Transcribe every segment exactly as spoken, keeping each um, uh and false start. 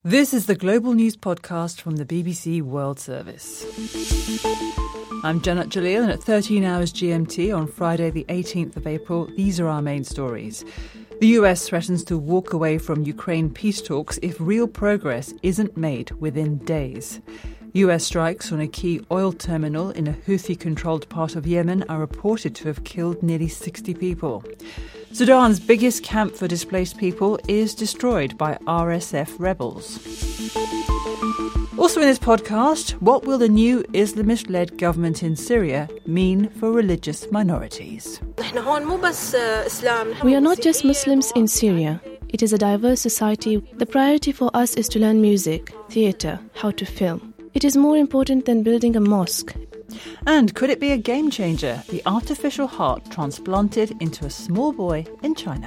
This is the Global News Podcast from the B B C World Service. I'm Janat Jalil, and at thirteen hours G M T on Friday the eighteenth of April, these are our main stories. The U S threatens to walk away from Ukraine peace talks if real progress isn't made within days. U S strikes on a key oil terminal in a Houthi-controlled part of Yemen are reported to have killed nearly sixty people. Sudan's biggest camp for displaced people is destroyed by R S F rebels. Also in this podcast, what will the new Islamist-led government in Syria mean for religious minorities? We are not just Muslims in Syria. It is a diverse society. The priority for us is to learn music, theatre, how to film. It is more important than building a mosque. And could it be a game changer? The artificial heart transplanted into a small boy in China.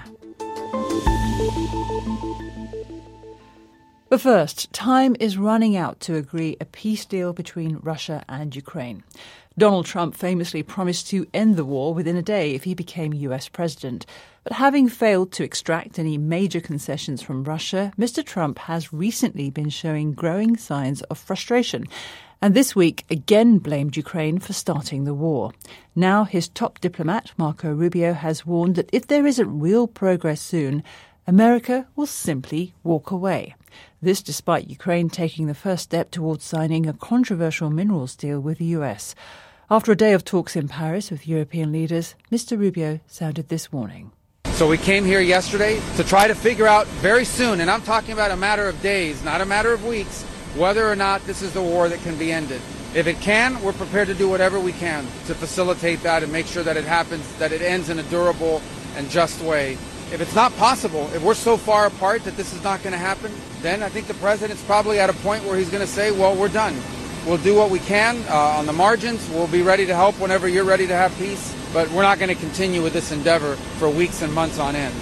But first, time is running out to agree a peace deal between Russia and Ukraine. Donald Trump famously promised to end the war within a day if he became U S president. But having failed to extract any major concessions from Russia, Mister Trump has recently been showing growing signs of frustration. And this week again blamed Ukraine for starting the war. Now his top diplomat, Marco Rubio, has warned that if there isn't real progress soon, America will simply walk away. This despite Ukraine taking the first step towards signing a controversial minerals deal with the U S. After a day of talks in Paris with European leaders, Mister Rubio sounded this warning. So we came here yesterday to try to figure out very soon, and I'm talking about a matter of days, not a matter of weeks, whether or not this is the war that can be ended. If it can, we're prepared to do whatever we can to facilitate that and make sure that it happens, that it ends in a durable and just way. If it's not possible, if we're so far apart that this is not going to happen, then I think the president's probably at a point where he's going to say, well, we're done. We'll do what we can uh, on the margins. We'll be ready to help whenever you're ready to have peace. But we're not going to continue with this endeavor for weeks and months on end.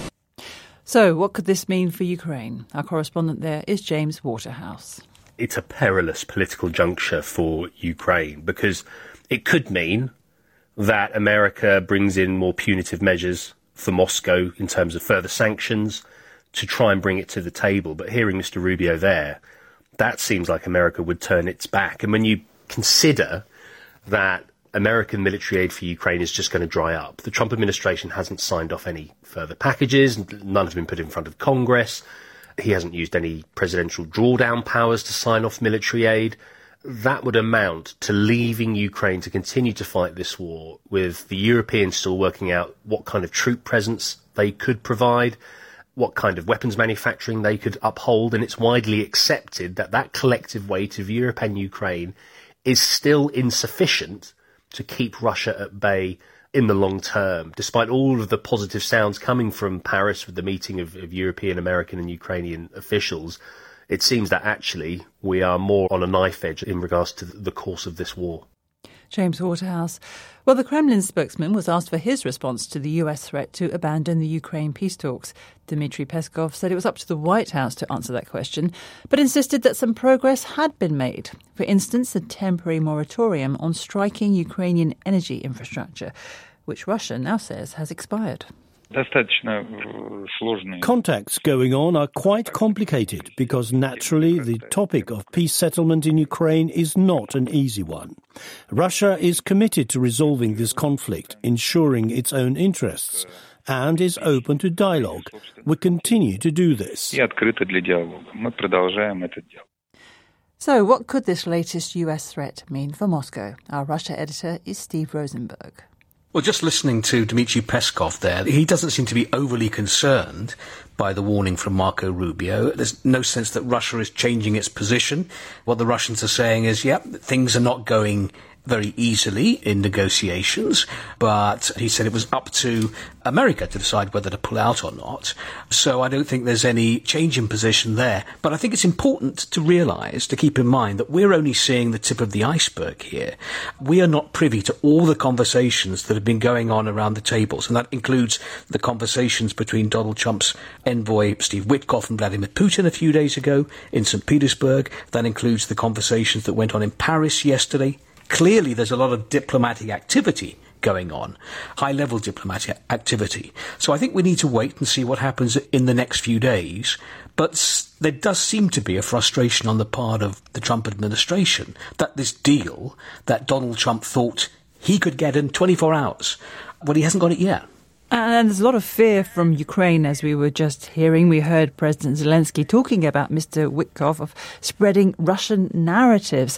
So what could this mean for Ukraine? Our correspondent there is James Waterhouse. It's a perilous political juncture for Ukraine because it could mean that America brings in more punitive measures for Moscow in terms of further sanctions to try and bring it to the table. But hearing Mister Rubio there, that seems like America would turn its back. And when you consider that American military aid for Ukraine is just going to dry up, the Trump administration hasn't signed off any further packages, none have been put in front of Congress, he hasn't used any presidential drawdown powers to sign off military aid. That would amount to leaving Ukraine to continue to fight this war, with the Europeans still working out what kind of troop presence they could provide, what kind of weapons manufacturing they could uphold, and it's widely accepted that that collective weight of Europe and Ukraine is still insufficient to keep Russia at bay in the long term, despite all of the positive sounds coming from Paris with the meeting of, of European, American and Ukrainian officials. It seems that actually we are more on a knife edge in regards to the course of this war. James Waterhouse. Well, the Kremlin spokesman was asked for his response to the U S threat to abandon the Ukraine peace talks. Dmitry Peskov said it was up to the White House to answer that question, but insisted that some progress had been made. For instance, a temporary moratorium on striking Ukrainian energy infrastructure, which Russia now says has expired. Contacts going on are quite complicated because naturally the topic of peace settlement in Ukraine is not an easy one. Russia is committed to resolving this conflict, ensuring its own interests, and is open to dialogue. We continue to do this. So what could this latest U S threat mean for Moscow? Our Russia editor is Steve Rosenberg. Well, just listening to Dmitry Peskov there, he doesn't seem to be overly concerned by the warning from Marco Rubio. There's no sense that Russia is changing its position. What the Russians are saying is, yep, things are not going very easily in negotiations, but he said it was up to America to decide whether to pull out or not. So I don't think there's any change in position there. But I think it's important to realise, to keep in mind, that we're only seeing the tip of the iceberg here. We are not privy to all the conversations that have been going on around the tables, and that includes the conversations between Donald Trump's envoy Steve Witkoff and Vladimir Putin a few days ago in Saint Petersburg. That includes the conversations that went on in Paris yesterday. Clearly, there's a lot of diplomatic activity going on, high-level diplomatic activity. So I think we need to wait and see what happens in the next few days. But there does seem to be a frustration on the part of the Trump administration that this deal that Donald Trump thought he could get in twenty-four hours, well, he hasn't got it yet. And there's a lot of fear from Ukraine, as we were just hearing. We heard President Zelensky talking about Mister Witkoff of spreading Russian narratives.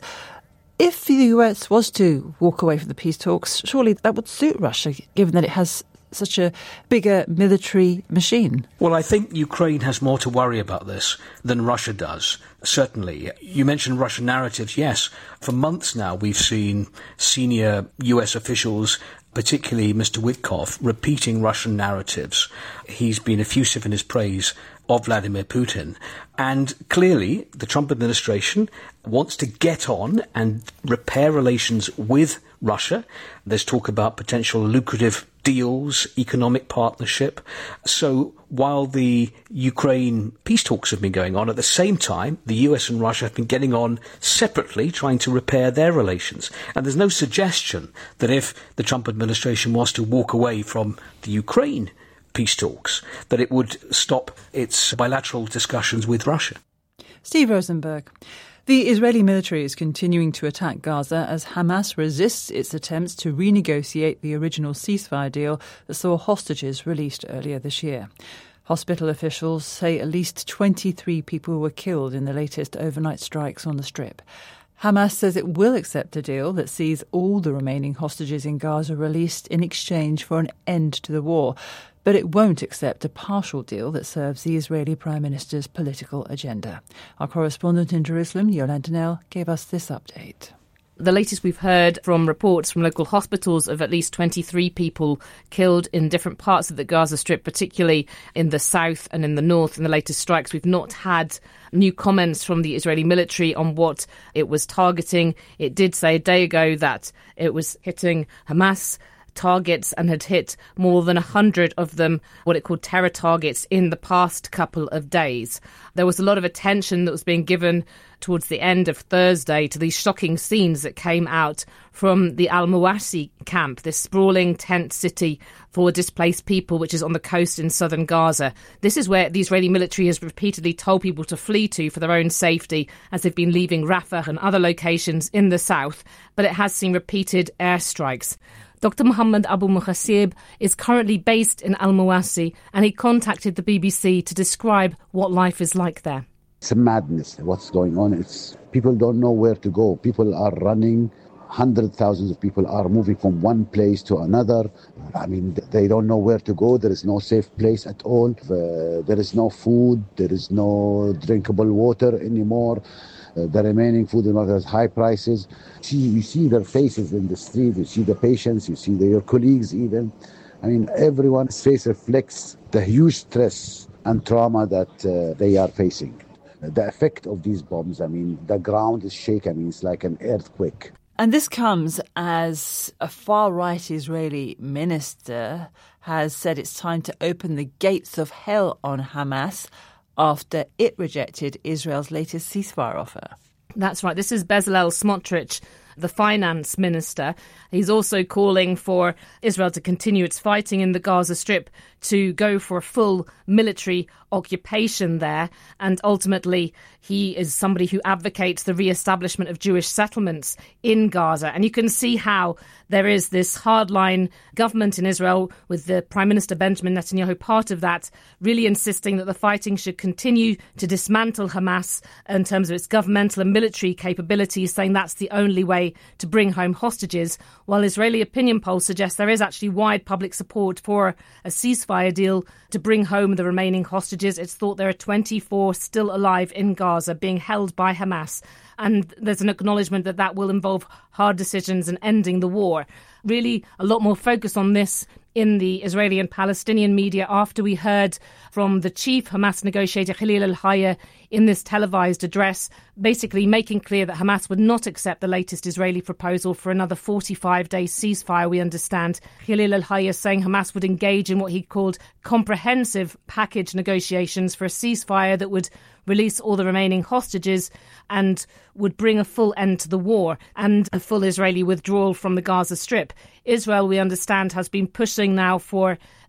If the U S was to walk away from the peace talks, surely that would suit Russia, given that it has such a bigger military machine. Well, I think Ukraine has more to worry about this than Russia does, certainly. You mentioned Russian narratives. Yes, for months now we've seen senior U S officials, particularly Mister Witkoff, repeating Russian narratives. He's been effusive in his praise of Vladimir Putin. And clearly, the Trump administration wants to get on and repair relations with Russia. There's talk about potential lucrative deals, economic partnership. So while the Ukraine peace talks have been going on, at the same time, the U S and Russia have been getting on separately, trying to repair their relations. And there's no suggestion that if the Trump administration was to walk away from the Ukraine peace talks, that it would stop its bilateral discussions with Russia. Steve Rosenberg. The Israeli military is continuing to attack Gaza as Hamas resists its attempts to renegotiate the original ceasefire deal that saw hostages released earlier this year. Hospital officials say at least twenty-three people were killed in the latest overnight strikes on the Strip. Hamas says it will accept a deal that sees all the remaining hostages in Gaza released in exchange for an end to the war, but it won't accept a partial deal that serves the Israeli Prime Minister's political agenda. Our correspondent in Jerusalem, Yolanda Nell, gave us this update. The latest we've heard from reports from local hospitals of at least twenty-three people killed in different parts of the Gaza Strip, particularly in the south and in the north. In the latest strikes, we've not had new comments from the Israeli military on what it was targeting. It did say a day ago that it was hitting Hamas targets and had hit more than one hundred of them, what it called terror targets, in the past couple of days. There was a lot of attention that was being given towards the end of Thursday to these shocking scenes that came out from the Al-Mawasi camp, this sprawling tent city for displaced people, which is on the coast in southern Gaza. This is where the Israeli military has repeatedly told people to flee to for their own safety, as they've been leaving Rafah and other locations in the south, but it has seen repeated airstrikes. Doctor Mohammed Abu Muhassib is currently based in Al-Mawasi, and he contacted the B B C to describe what life is like there. It's a madness what's going on. It's people don't know where to go. People are running. Hundred thousands of people are moving from one place to another. I mean, they don't know where to go. There is no safe place at all. Uh, there is no food. There is no drinkable water anymore. Uh, the remaining food in the market has high prices. See, you see their faces in the street. You see the patients. You see the, your colleagues even. I mean, everyone's face reflects the huge stress and trauma that uh, they are facing. The effect of these bombs, I mean, the ground is shaking. I mean, it's like an earthquake. And this comes as a far-right Israeli minister has said it's time to open the gates of hell on Hamas after it rejected Israel's latest ceasefire offer. That's right. This is Bezalel Smotrich, the finance minister. He's also calling for Israel to continue its fighting in the Gaza Strip, to go for a full military occupation there. And ultimately, he is somebody who advocates the re-establishment of Jewish settlements in Gaza. And you can see how there is this hardline government in Israel, with the Prime Minister Benjamin Netanyahu part of that, really insisting that the fighting should continue to dismantle Hamas in terms of its governmental and military capabilities, saying that's the only way to bring home hostages, while Israeli opinion polls suggest there is actually wide public support for a ceasefire deal to bring home the remaining hostages. It's thought there are twenty-four still alive in Gaza being held by Hamas, and there's an acknowledgement that that will involve hard decisions and ending the war. Really a lot more focus on this in the Israeli and Palestinian media after we heard from the chief Hamas negotiator Khalil al-Hayya in this televised address, basically making clear that Hamas would not accept the latest Israeli proposal for another forty-five day ceasefire, we understand. Khalil al-Hayya saying Hamas would engage in what he called comprehensive package negotiations for a ceasefire that would release all the remaining hostages and would bring a full end to the war and a full Israeli withdrawal from the Gaza Strip. Israel, we understand, has been pushing now for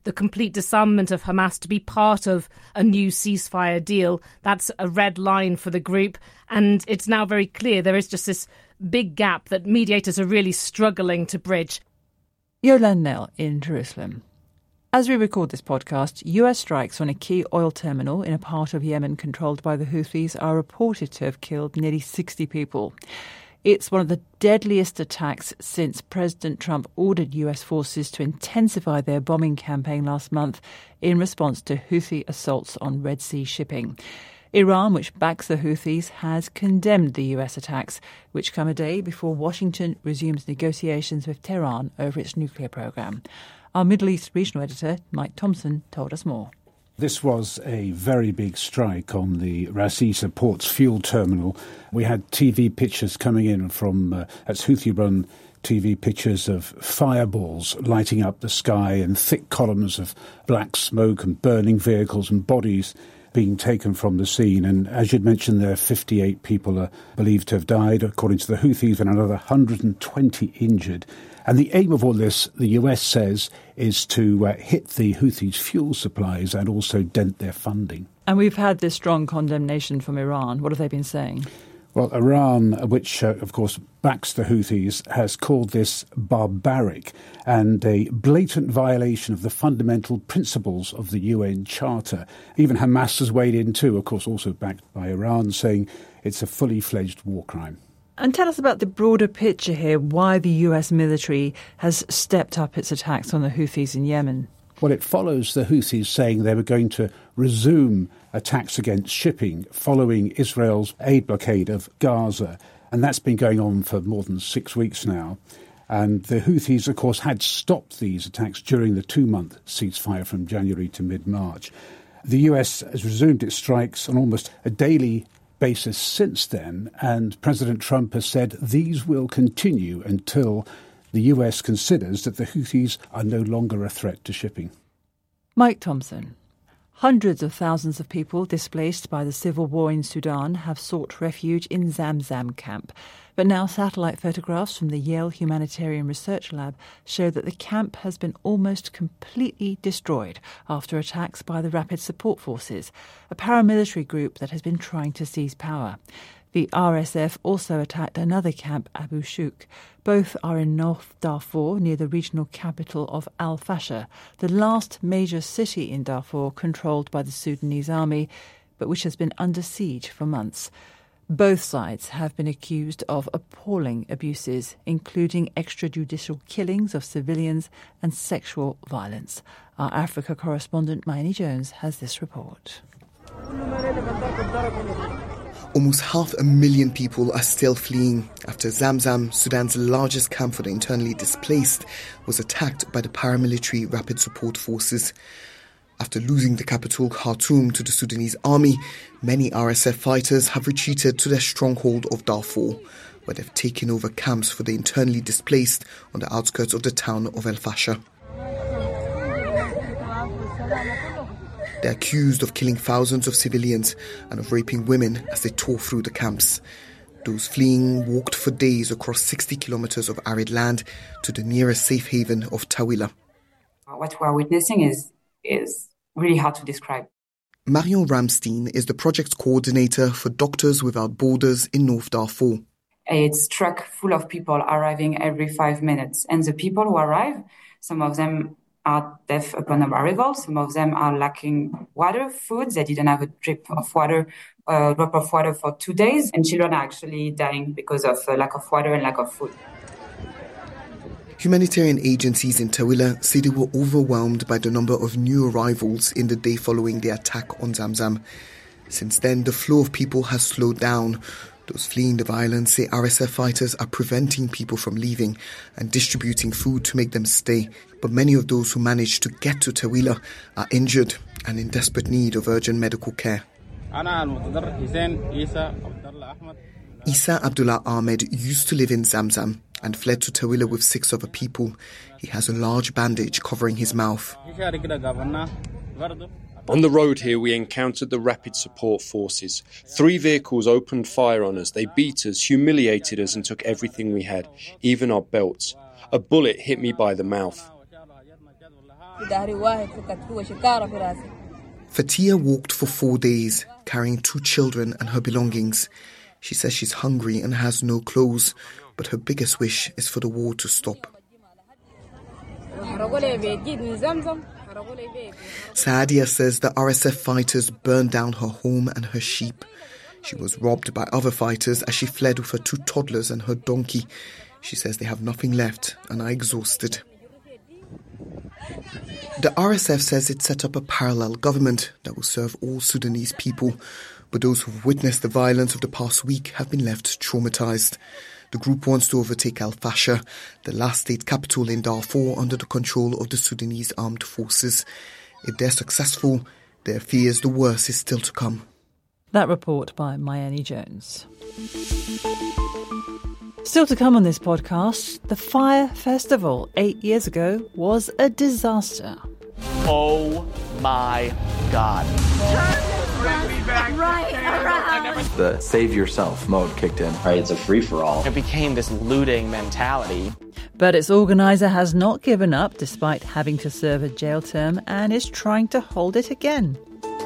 the complete disarmament of Hamas to be part of a new ceasefire deal. That's a red line for the group. And it's now very clear there is just this big gap that mediators are really struggling to bridge. Yolande Knell in Jerusalem. As we record this podcast, U S strikes on a key oil terminal in a part of Yemen controlled by the Houthis are reported to have killed nearly sixty people. It's one of the deadliest attacks since President Trump ordered U S forces to intensify their bombing campaign last month in response to Houthi assaults on Red Sea shipping. Iran, which backs the Houthis, has condemned the U S attacks, which come a day before Washington resumes negotiations with Tehran over its nuclear program. Our Middle East regional editor, Mike Thompson, told us more. This was a very big strike on the Ras Issa Port's fuel terminal. We had T V pictures coming in from, uh, that's Houthi-run T V pictures of fireballs lighting up the sky and thick columns of black smoke and burning vehicles and bodies being taken from the scene. And as you'd mentioned there, fifty-eight people are believed to have died, according to the Houthis, and another one hundred twenty injured. And the aim of all this, the U S says, is to uh, hit the Houthis' fuel supplies and also dent their funding. And we've had this strong condemnation from Iran. What have they been saying? Well, Iran, which, uh, of course, backs the Houthis, has called this barbaric and a blatant violation of the fundamental principles of the U N Charter. Even Hamas has weighed in too, of course, also backed by Iran, saying it's a fully fledged war crime. And tell us about the broader picture here, why the U S military has stepped up its attacks on the Houthis in Yemen. Well, it follows the Houthis saying they were going to resume attacks against shipping following Israel's aid blockade of Gaza. And that's been going on for more than six weeks now. And the Houthis, of course, had stopped these attacks during the two-month ceasefire from January to mid-March. The U S has resumed its strikes on almost a daily basis since then, and President Trump has said these will continue until the U S considers that the Houthis are no longer a threat to shipping. Mike Thompson. Hundreds of thousands of people displaced by the civil war in Sudan have sought refuge in Zamzam camp. But now satellite photographs from the Yale Humanitarian Research Lab show that the camp has been almost completely destroyed after attacks by the Rapid Support Forces, a paramilitary group that has been trying to seize power. The R S F also attacked another camp, Abu Shouk. Both are in North Darfur, near the regional capital of Al Fasher, the last major city in Darfur controlled by the Sudanese army, but which has been under siege for months. Both sides have been accused of appalling abuses, including extrajudicial killings of civilians and sexual violence. Our Africa correspondent, Mayeni Jones, has this report. Almost half a million people are still fleeing after Zamzam, Sudan's largest camp for the internally displaced, was attacked by the paramilitary Rapid Support Forces. After losing the capital, Khartoum, to the Sudanese army, many R S F fighters have retreated to their stronghold of Darfur, where they've taken over camps for the internally displaced on the outskirts of the town of El Fasher. They're accused of killing thousands of civilians and of raping women as they tore through the camps. Those fleeing walked for days across sixty kilometers of arid land to the nearest safe haven of Tawila. What we are witnessing is is really hard to describe. Marion Ramstein is the project coordinator for Doctors Without Borders in North Darfur. It's truck full of people arriving every five minutes. And the people who arrive, some of them are deaf upon arrival, some of them are lacking water, food. They didn't have a drip of water, a drop of water for two days. And children are actually dying because of uh, lack of water and lack of food. Humanitarian agencies in Tawila say they were overwhelmed by the number of new arrivals in the day following the attack on Zamzam. Since then, the flow of people has slowed down. Those fleeing the violence say R S F fighters are preventing people from leaving and distributing food to make them stay. But many of those who managed to get to Tawila are injured and in desperate need of urgent medical care. Isa Abdullah Ahmed used to live in Zamzam and fled to Tawila with six other people. He has a large bandage covering his mouth. On the road here, we encountered the Rapid Support Forces. Three vehicles opened fire on us. They beat us, humiliated us and took everything we had, even our belts. A bullet hit me by the mouth. Fatia walked for four days, carrying two children and her belongings. She says she's hungry and has no clothes, but her biggest wish is for the war to stop. Saadia says the R S F fighters burned down her home and her sheep. She was robbed by other fighters as she fled with her two toddlers and her donkey. She says they have nothing left and are exhausted. The R S F says it set up a parallel government that will serve all Sudanese people, but those who've witnessed the violence of the past week have been left traumatized. The group wants to overtake Al Fasher, the last state capital in Darfur under the control of the Sudanese armed forces. If they're successful, their fears the worst is still to come. That report by Mayeni Jones. Still to come on this podcast, the Fire Festival eight years ago was a disaster. Oh my God. Right around. The save yourself mode kicked in. Right, it's a free-for-all. It became this looting mentality. But its organiser has not given up despite having to serve a jail term and is trying to hold it again.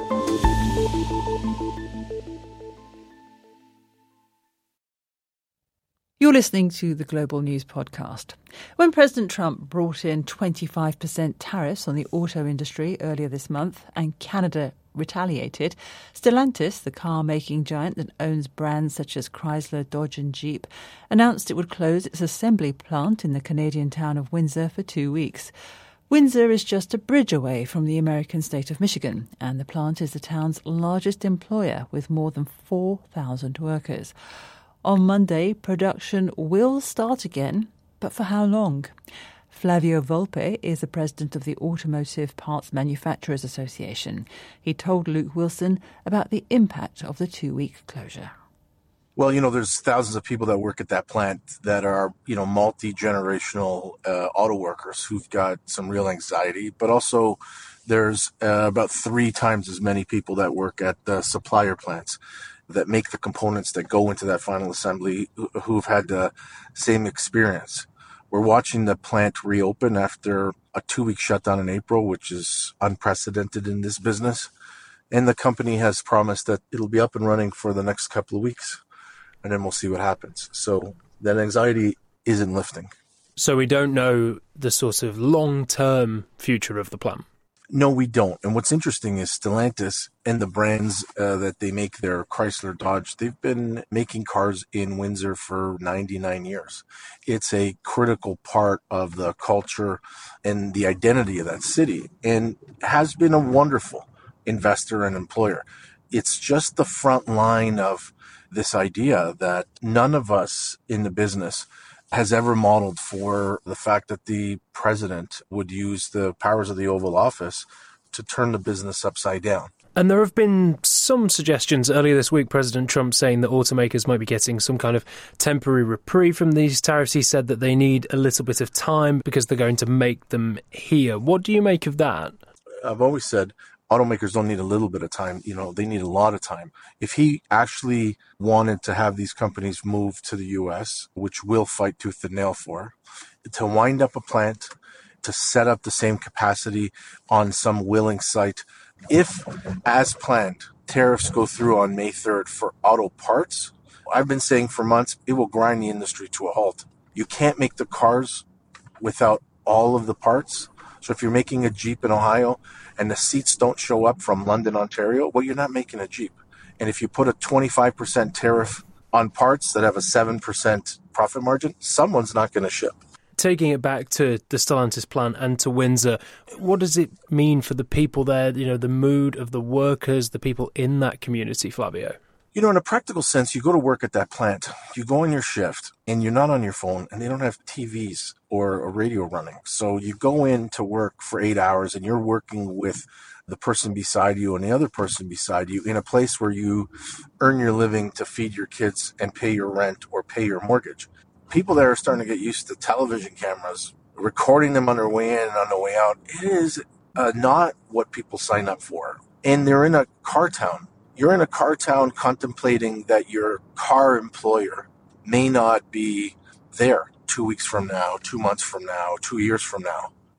You're listening to the Global News Podcast. When President Trump brought in twenty-five percent tariffs on the auto industry earlier this month and Canada retaliated, Stellantis, the car-making giant that owns brands such as Chrysler, Dodge and Jeep, announced it would close its assembly plant in the Canadian town of Windsor for two weeks. Windsor is just a bridge away from the American state of Michigan, and the plant is the town's largest employer with more than four thousand workers. On Monday, production will start again, but for how long? Flavio Volpe is the president of the Automotive Parts Manufacturers Association. He told Luke Wilson about the impact of the two-week closure. Well, you know, there's thousands of people that work at that plant that are, you know, multi-generational uh, auto workers who've got some real anxiety, but also there's uh, about three times as many people that work at the supplier plants that make the components that go into that final assembly who've had the same experience. We're watching the plant reopen after a two-week shutdown in April, which is unprecedented in this business. And the company has promised that it'll be up and running for the next couple of weeks, and then we'll see what happens. So that anxiety isn't lifting. So we don't know the sort of long-term future of the plant? No, we don't. And what's interesting is Stellantis and the brands uh, that they make there, Chrysler, Dodge, they've been making cars in Windsor for ninety-nine years. It's a critical part of the culture and the identity of that city and has been a wonderful investor and employer. It's just the front line of this idea that none of us in the business has ever modeled for the fact that the president would use the powers of the Oval Office to turn the business upside down. And there have been some suggestions earlier this week, President Trump saying that automakers might be getting some kind of temporary reprieve from these tariffs. He said that they need a little bit of time because they're going to make them here. What do you make of that? I've always said automakers don't need a little bit of time. You know, they need a lot of time. If he actually wanted to have these companies move to the U S, which we'll fight tooth and nail for, to wind up a plant, to set up the same capacity on some willing site, if, as planned, tariffs go through on May third for auto parts, I've been saying for months, it will grind the industry to a halt. You can't make the cars without all of the parts. So if you're making a Jeep in Ohio and the seats don't show up from London, Ontario, well, you're not making a Jeep. And if you put a twenty-five percent tariff on parts that have a seven percent profit margin, someone's not going to ship. Taking it back to the Stellantis plant and to Windsor, what does it mean for the people there, you know, the mood of the workers, the people in that community, Flavio? You know, in a practical sense, you go to work at that plant, you go on your shift, and you're not on your phone, and they don't have T Vs or a radio running. So you go in to work for eight hours, and you're working with the person beside you and the other person beside you in a place where you earn your living to feed your kids and pay your rent or pay your mortgage. People there are starting to get used to television cameras, recording them on their way in and on their way out. It is uh, not what people sign up for. And they're in a car town. You're in a car town contemplating that your car employer may not be there two weeks from now, two months from now, two years from now.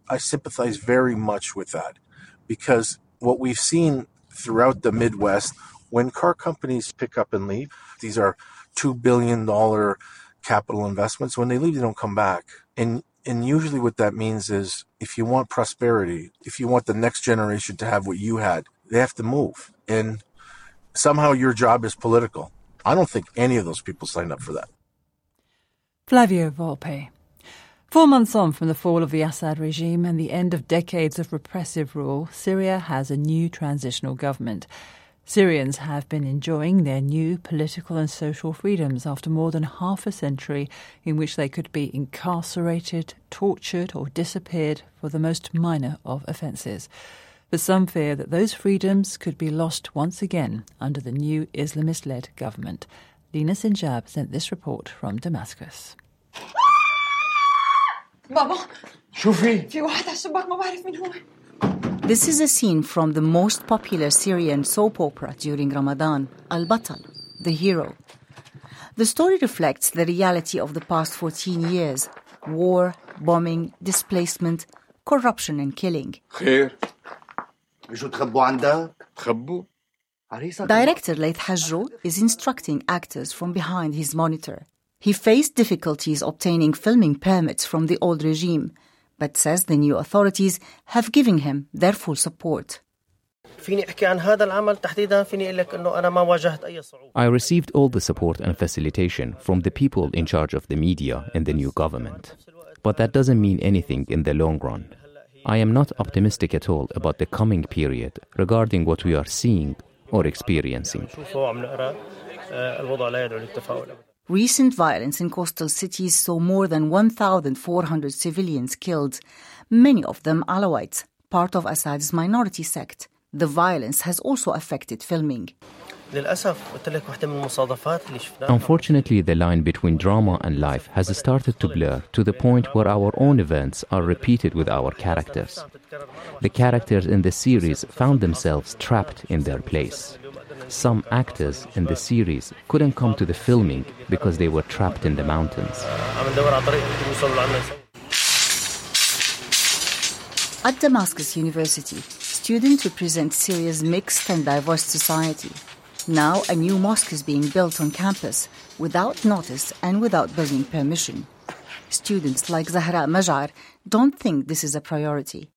I sympathize very much with that, because what we've seen throughout the Midwest, when car companies pick up and leave, these are two billion dollars capital investments. When they leave, they don't come back. And and usually what that means is, if you want prosperity, if you want the next generation to have what you had, they have to move. And somehow your job is political. I don't think any of those people signed up for that. Flavio Volpe. Four months on from the fall of the Assad regime and the end of decades of repressive rule, Syria has a new transitional government. Syrians have been enjoying their new political and social freedoms after more than half a century in which they could be incarcerated, tortured or disappeared for the most minor of offences. But some fear that those freedoms could be lost once again under the new Islamist-led government. Lina Sinjab sent this report from Damascus. بابا شوفي في واحد على الشباك ما بعرف مين هو. This is a scene from the most popular Syrian soap opera during Ramadan, Al-Batal, the hero. The story reflects the reality of the past fourteen years: war, bombing, displacement, corruption and killing. خير شو تخبوا عندك؟ تخبوا Director Laith Hajro is instructing actors from behind his monitor. He faced difficulties obtaining filming permits from the old regime, but says the new authorities have given him their full support. I received all the support and facilitation from the people in charge of the media in the new government. But that doesn't mean anything in the long run. I am not optimistic at all about the coming period regarding what we are seeing or experiencing. Recent violence in coastal cities saw more than one thousand four hundred civilians killed, many of them Alawites, part of Assad's minority sect. The violence has also affected filming. Unfortunately, the line between drama and life has started to blur to the point where our own events are repeated with our characters. The characters in the series found themselves trapped in their place. Some actors in the series couldn't come to the filming because they were trapped in the mountains. At Damascus University, students represent Syria's mixed and diverse society. Now a new mosque is being built on campus without notice and without building permission. Students like Zahra Maj'ar don't think this is a priority.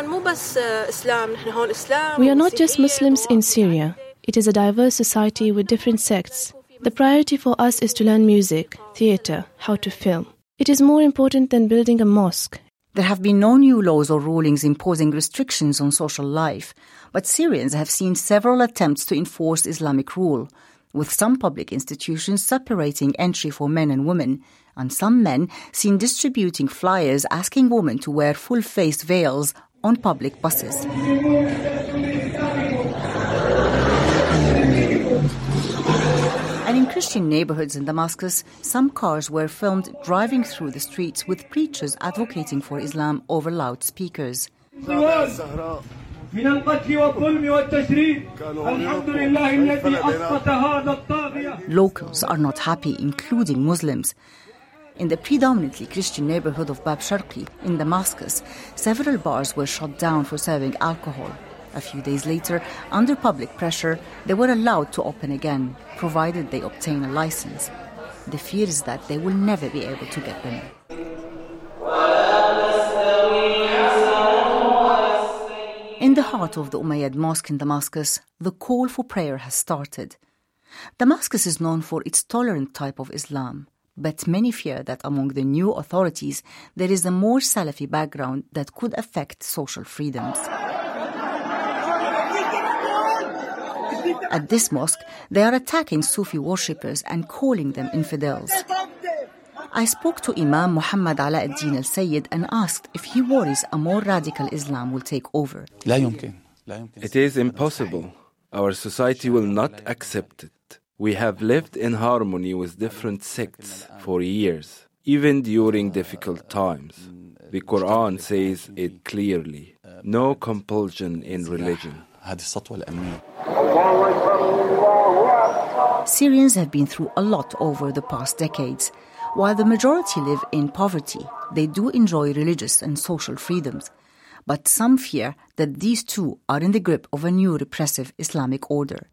We are not just Muslims in Syria. It is a diverse society with different sects. The priority for us is to learn music, theatre, how to film. It is more important than building a mosque. There have been no new laws or rulings imposing restrictions on social life, but Syrians have seen several attempts to enforce Islamic rule, with some public institutions separating entry for men and women, and some men seen distributing flyers asking women to wear full-faced veils on public buses. And in Christian neighborhoods in Damascus, some cars were filmed driving through the streets with preachers advocating for Islam over loudspeakers. Locals are not happy, including Muslims. In the predominantly Christian neighborhood of Bab Sharqi in Damascus, several bars were shut down for serving alcohol. A few days later, under public pressure, they were allowed to open again, provided they obtain a license. The fear is that they will never be able to get them. In the heart of the Umayyad Mosque in Damascus, the call for prayer has started. Damascus is known for its tolerant type of Islam, but many fear that among the new authorities there is a more Salafi background that could affect social freedoms. At this mosque, they are attacking Sufi worshippers and calling them infidels. I spoke to Imam Muhammad Ala ad-Din al-Sayyid and asked if he worries a more radical Islam will take over. It is impossible. Our society will not accept it. We have lived in harmony with different sects for years, even during difficult times. The Quran says it clearly. No compulsion in religion. Syrians have been through a lot over the past decades. While the majority live in poverty, they do enjoy religious and social freedoms. But some fear that these too are in the grip of a new repressive Islamic order.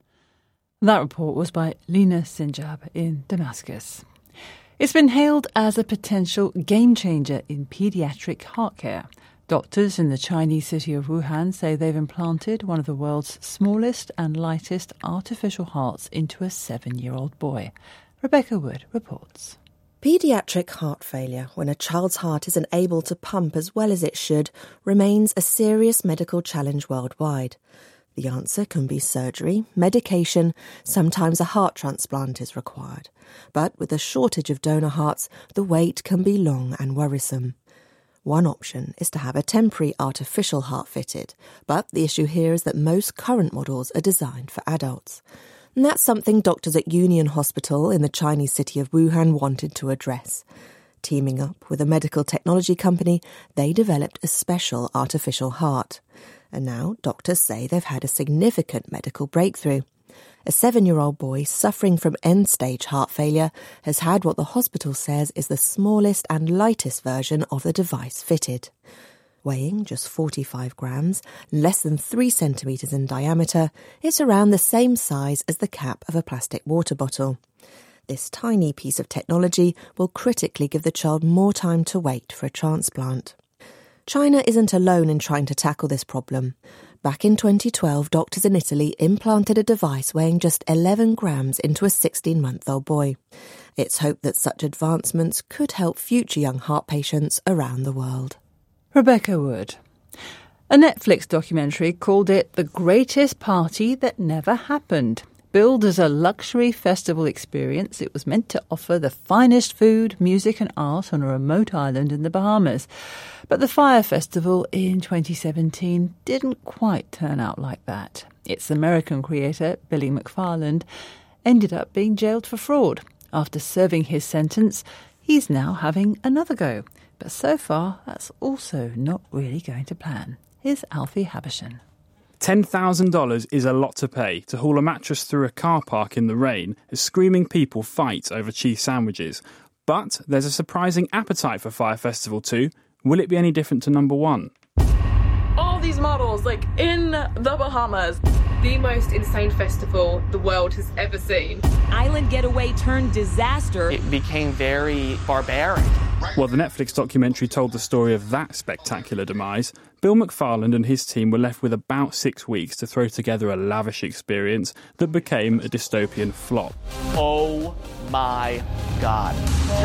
That report was by Lina Sinjab in Damascus. It's been hailed as a potential game-changer in paediatric heart care. Doctors in the Chinese city of Wuhan say they've implanted one of the world's smallest and lightest artificial hearts into a seven-year-old boy. Rebecca Wood reports. Paediatric heart failure, when a child's heart isn't able to pump as well as it should, remains a serious medical challenge worldwide. The answer can be surgery, medication, sometimes a heart transplant is required. But with a shortage of donor hearts, the wait can be long and worrisome. One option is to have a temporary artificial heart fitted, but the issue here is that most current models are designed for adults. And that's something doctors at Union Hospital in the Chinese city of Wuhan wanted to address. Teaming up with a medical technology company, they developed a special artificial heart. And now doctors say they've had a significant medical breakthrough. A seven-year-old boy suffering from end-stage heart failure has had what the hospital says is the smallest and lightest version of the device fitted. Weighing just forty-five grams, less than three centimetres in diameter, it's around the same size as the cap of a plastic water bottle. This tiny piece of technology will critically give the child more time to wait for a transplant. China isn't alone in trying to tackle this problem. Back in twenty twelve, doctors in Italy implanted a device weighing just eleven grams into a sixteen-month-old boy. It's hoped that such advancements could help future young heart patients around the world. Rebecca Wood. A Netflix documentary called it The Greatest Party That Never Happened. Billed as a luxury festival experience, it was meant to offer the finest food, music and art on a remote island in the Bahamas. But the Fire Festival in twenty seventeen didn't quite turn out like that. Its American creator, Billy McFarland, ended up being jailed for fraud. After serving his sentence, he's now having another go. But so far, that's also not really going to plan. Here's Alfie Habishan. ten thousand dollars is a lot to pay to haul a mattress through a car park in the rain as screaming people fight over cheese sandwiches. But there's a surprising appetite for Fire Festival two. Will it be any different to number one? All these models, like, in the Bahamas. The most insane festival the world has ever seen. Island getaway turned disaster. It became very barbaric. While the Netflix documentary told the story of that spectacular demise, Bill McFarland and his team were left with about six weeks to throw together a lavish experience that became a dystopian flop. Oh my God.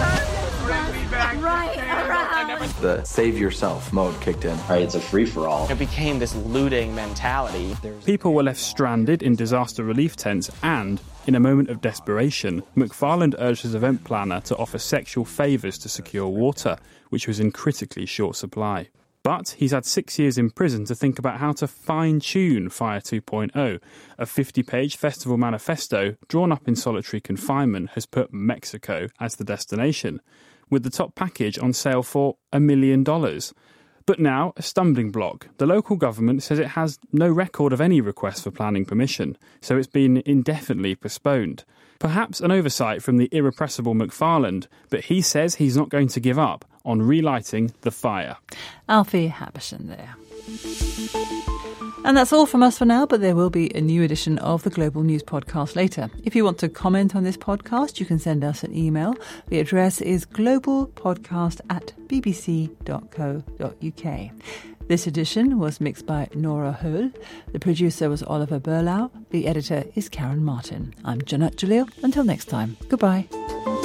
Right around. The save yourself mode kicked in. Right, it's a free-for-all. It became this looting mentality. People were left stranded in disaster relief tents and, in a moment of desperation, McFarland urged his event planner to offer sexual favours to secure water, which was in critically short supply. But he's had six years in prison to think about how to fine-tune Fire two point oh. A fifty-page festival manifesto, drawn up in solitary confinement, has put Mexico as the destination, with the top package on sale for a million dollars. But now, a stumbling block. The local government says it has no record of any request for planning permission, so it's been indefinitely postponed. Perhaps an oversight from the irrepressible McFarland, but he says he's not going to give up on relighting the fire. Alfie Habishan there. And that's all from us for now, but there will be a new edition of the Global News Podcast later. If you want to comment on this podcast, you can send us an email. The address is globalpodcast at bbc dot co dot uk. This edition was mixed by Nora Höhl. The producer was Oliver Berlau. The editor is Karen Martin. I'm Janette Jalil. Until next time, goodbye.